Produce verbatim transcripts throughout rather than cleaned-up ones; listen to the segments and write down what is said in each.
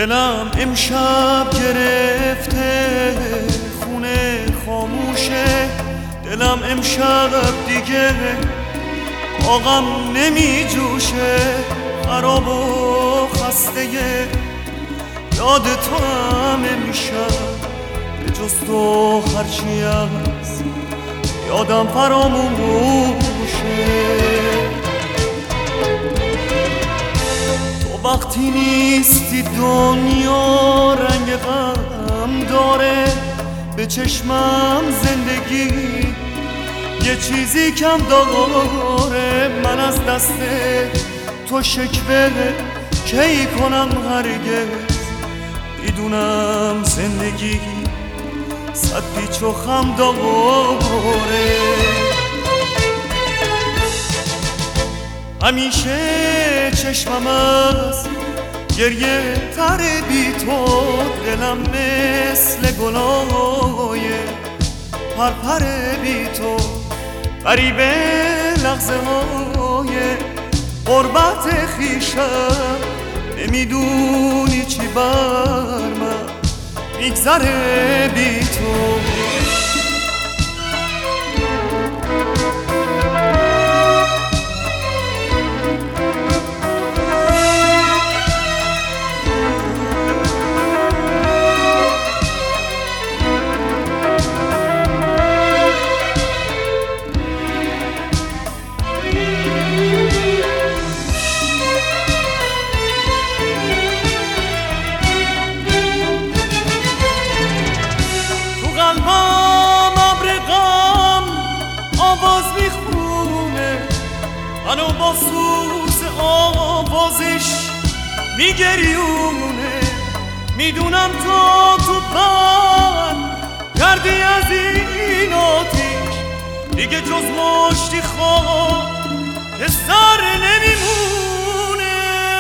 دلم امشب گرفته خونه خاموشه، دلم امشب دیگه آقم نمی جوشه، خراب و خسته یاد تو هم امشب به جز تو هرچی هست یادم فراموشه. تو وقتی نیستی دنیا رنگ غم داره، به چشمم زندگی یه چیزی کم داره. من از دست تو شکوه کی کنم هرگز، میدونم زندگی صد پیچ و خم داره. همیشه چشمم از گریه تر بی تو، دلم مثل گلای پرپر بی تو، غریبه لحظه های غربت خویشم، نمیدونی چی بر من میگذره بی تو. منو با سوز آوازش میگریونه، میدونم تو تو پر کردی از این آتیش، دیگه جز مشتی خواب که سر نمیمونه.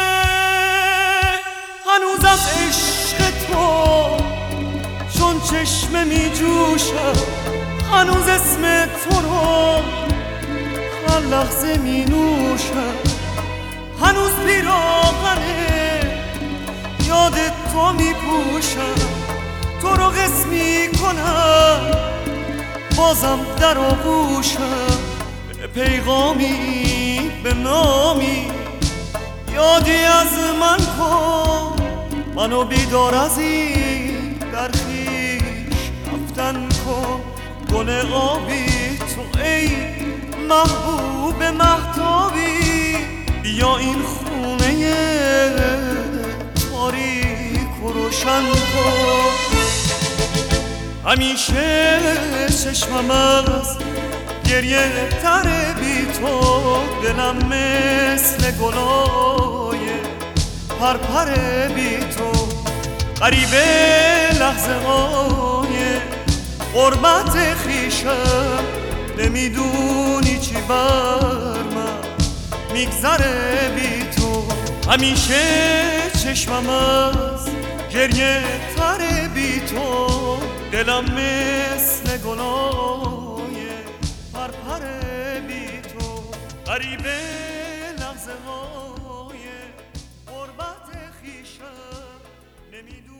هنوز از عشق تو چون چشمه میجوشم، هنوز اسم تو رو هر لحظه می نوشم، هنوز پیراهنه یاد تو می پوشم، تو رو قسمی کنم بازم در آغوشم. به پیغامی به نامی یادی از من کن، منو بیدار از این در خویش رفتن کن. گل آبی تو ای محبوب مهتابی، بیا این خونه تاریک و روشن کن. همیشه چشمم از گریه تر بی تو، دلم مثل گلای پرپر بی تو، غریبه لحظه های غربت خویشم، نمیدونی چی بر من میگذره بی تو. همیشه چشمم از گریه تر بی تو، دلم مثل گلای پرپر بی تو، غریبه لحظه های غربت خویشم، نمیدونی